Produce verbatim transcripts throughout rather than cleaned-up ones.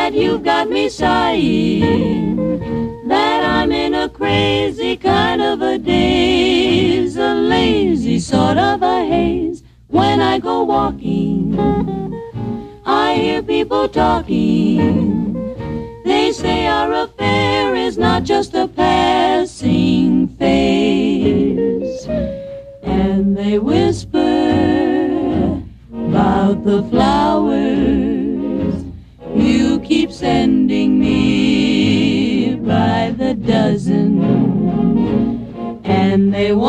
that you've got me sighing, that I'm in a crazy kind of a daze, a lazy sort of a haze. When I go walking, I hear people talking. They say our affair is not just a passing phase, and they whisper about the flowers you keep sending me by the dozen, and they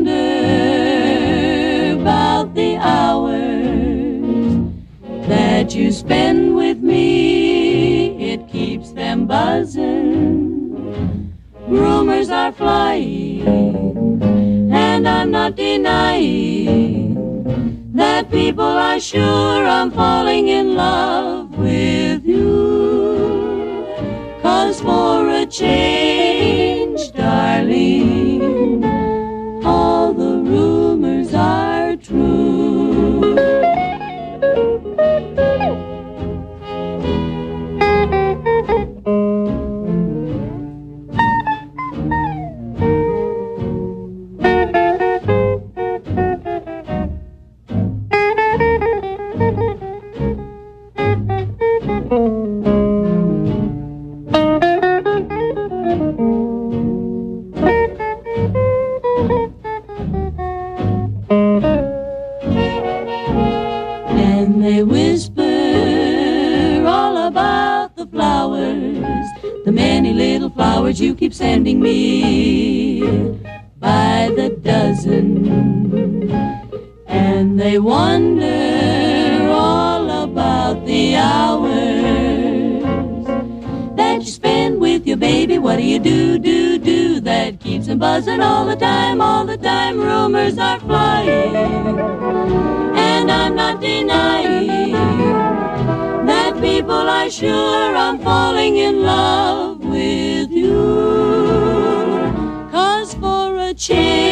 wonder about the hours that you spend with me. It keeps them buzzing. Rumors are flying, and I'm not denying that people are sure I'm falling in love with you. 'Cause for a change, darling, all the rumors are true. And they whisper all about the flowers, the many little flowers you keep sending me by the dozen. And they wonder all about the hours that you spend with your baby. What do you do, do, do that keeps them buzzing all the time, all the time? Rumors are flying, and I'm not denying that people are sure I'm falling in love with you. 'Cause for a change,